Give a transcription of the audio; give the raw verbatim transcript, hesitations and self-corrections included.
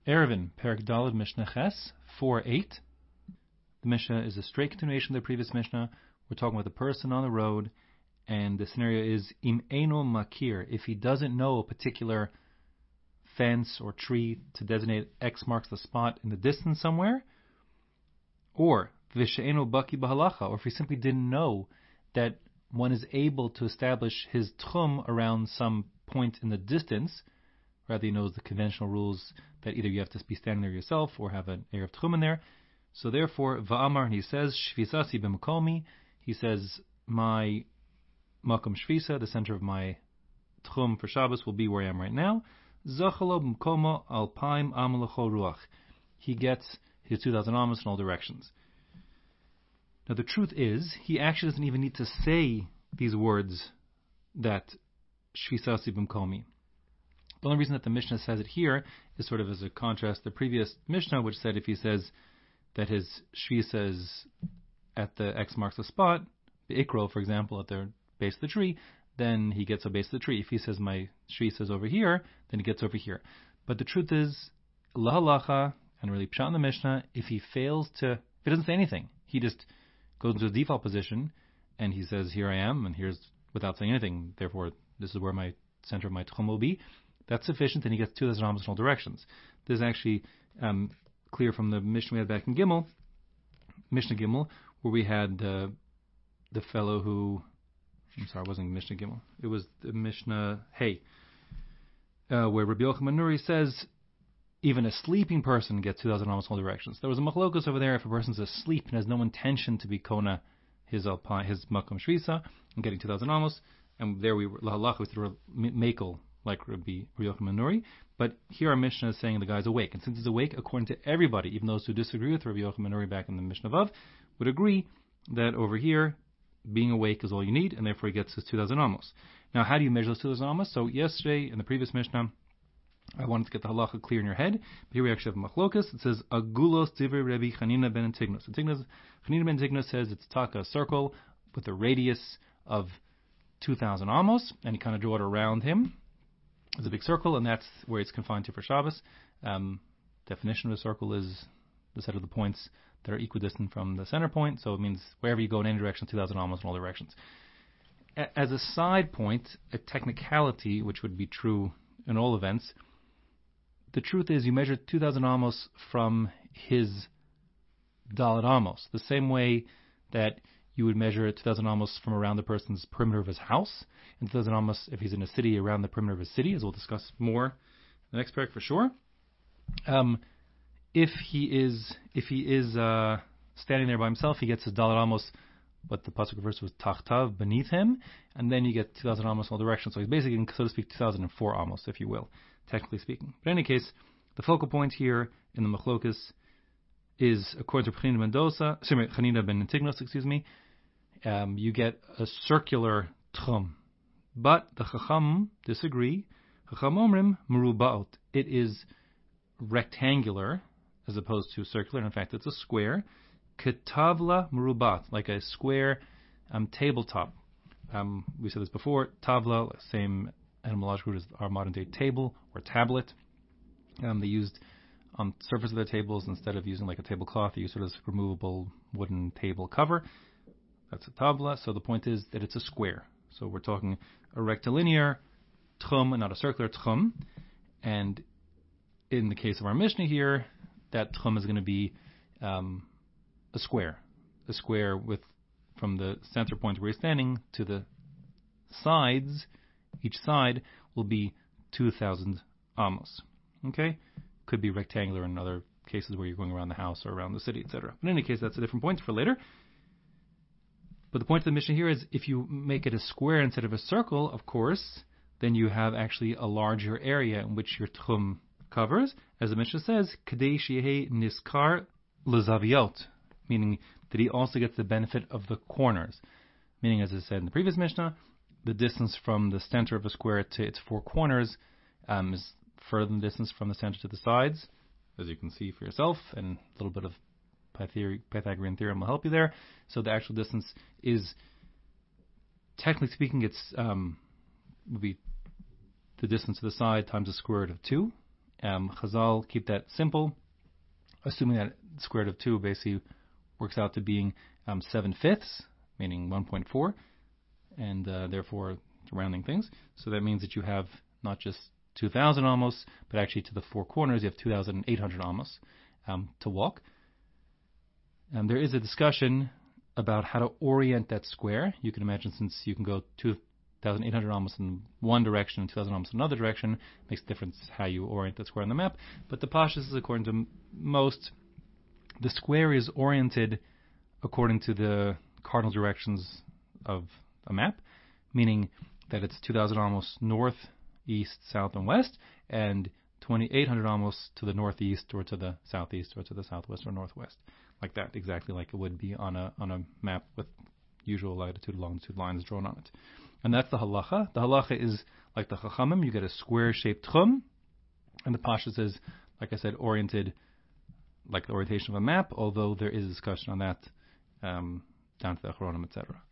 Erevin, Perek Daled, Mishnah Ches, four eight. The Mishnah is a straight continuation of the previous Mishnah. We're talking about the person on the road, and the scenario is Im Eino Makir, if he doesn't know a particular fence or tree to designate X marks the spot in the distance somewhere, or Vishe'eno Baki Bahalacha, or if he simply didn't know that one is able to establish his tchum around some point in the distance. Rather, he knows the conventional rules that either you have to be standing there yourself or have an air of tchum in there. So therefore, Va'amar, and he says, Shvisasi b'makomi, he says, my makom shvisa, the center of my tchum for Shabbos, will be where I am right now. Zachalo b'mkomo alpaim amalecho ruach. He gets his two thousand amos in all directions. Now the truth is, he actually doesn't even need to say these words that Shvisasi b'mkomi. The only reason that the Mishnah says it here is sort of as a contrast to the previous Mishnah, which said if he says that his Shvisa is at the X marks the spot, the Ikro, for example, at the base of the tree, then he gets a base of the tree. If he says my Shvisa is over here, then he gets over here. But the truth is, lahalacha, and really pshat in the Mishnah, if he fails to, if he doesn't say anything, he just goes into a default position, and he says, here I am, and here's, without saying anything, therefore, this is where my center of my tchum will be. That's sufficient, and he gets two thousand amos in all directions. This is actually um, clear from the Mishnah we had back in Gimel, Mishnah Gimel, where we had uh, the fellow who, I'm sorry, it wasn't Mishnah Gimel, it was the Mishnah Hey, uh, where Rabbi Yochanan Nuri says, even a sleeping person gets two thousand amos in all directions. There was a machlokus over there, if a person's asleep and has no intention to be kona his alpine, his makom shvisa, and getting two thousand amos, and there we were, lahalach, with the makel, like Rabbi Yochanan Nuri, but here our Mishnah is saying the guy's awake, and since he's awake, according to everybody, even those who disagree with Rabbi Yochanan Nuri back in the Mishnah Vav, would agree that over here, being awake is all you need, and therefore he gets his two thousand amos. Now, how do you measure those two thousand amos? So yesterday, in the previous Mishnah, I wanted to get the halacha clear in your head, but here we actually have machlokas. It says, Agulos divrei Rabbi Chanina ben Antignus. Chanina ben Antignus says it's taka, a circle, with a radius of two thousand amos, and he kind of drew it around him. It's a big circle, and that's where it's confined to for Shabbos. Um, definition of a circle is the set of the points that are equidistant from the center point, so it means wherever you go in any direction, two thousand amos in all directions. A- as a side point, a technicality, which would be true in all events, the truth is you measure two thousand amos from his Dalet amos, the same way that you would measure two thousand amos from around the person's perimeter of his house, and two thousand amos if he's in a city around the perimeter of his city, as we'll discuss more in the next parak for sure. Um, if he is if he is uh, standing there by himself, he gets his Dalet amos, what the pasuk verse was tachtav, beneath him, and then you get two thousand amos in all directions. So he's basically getting, so to speak, two thousand four amos, if you will, technically speaking. But in any case, the focal point here in the machlokus is, according to Chanina Mendoza, sorry, Chanina ben Antignus, excuse me, um, you get a circular tchum. But the Chacham disagree. Chacham omrim merubaot. It is rectangular as opposed to circular. In fact, it's a square. Ketavla merubat, like a square um, tabletop. Um, we said this before. Tavla, same etymological root as our modern day table or tablet. Um, they used on the surface of their tables, instead of using like a tablecloth, they use sort of this removable wooden table cover. That's a tabla. So the point is that it's a square. So we're talking a rectilinear tchum and not a circular tchum. And in the case of our Mishnah here, that tchum is going to be um, a square. A square with, from the center point where you're standing to the sides, each side will be two thousand amos. Okay? Could be rectangular in other cases where you're going around the house or around the city, et cetera. But in any case, that's a different point for later. But the point of the Mishnah here is, if you make it a square instead of a circle, of course, then you have actually a larger area in which your tchum covers. As the Mishnah says, Kadei sheyehe niskar lezaviot, meaning that he also gets the benefit of the corners. Meaning, as I said in the previous Mishnah, the distance from the center of a square to its four corners um, is further than the distance from the center to the sides, as you can see for yourself, and a little bit of Pythagorean theorem will help you there. So the actual distance is, technically speaking, it's um, would be the distance to the side times the square root of two, Um, Chazal keep that simple, assuming that square root of two basically works out to being um, seven fifths, meaning one point four, and uh, therefore rounding things. So that means that you have not just two thousand amos, but actually to the four corners you have two thousand eight hundred amos um, to walk. Um, there is a discussion about how to orient that square. You can imagine, since you can go two thousand eight hundred amos in one direction and two thousand amos in another direction, it makes a difference how you orient that square on the map. But the pashtus is, according to m- most, the square is oriented according to the cardinal directions of a map, meaning that it's two thousand amos north, east, south, and west, and twenty-eight hundred amos to the northeast or to the southeast or to the southwest or northwest, like that, exactly like it would be on a on a map with usual latitude and longitude lines drawn on it. And that's the halacha. The halacha is like the chachamim. You get a square-shaped tchum, and the pashtus is, like I said, oriented like the orientation of a map, although there is discussion on that um, down to the achronim, et cetera.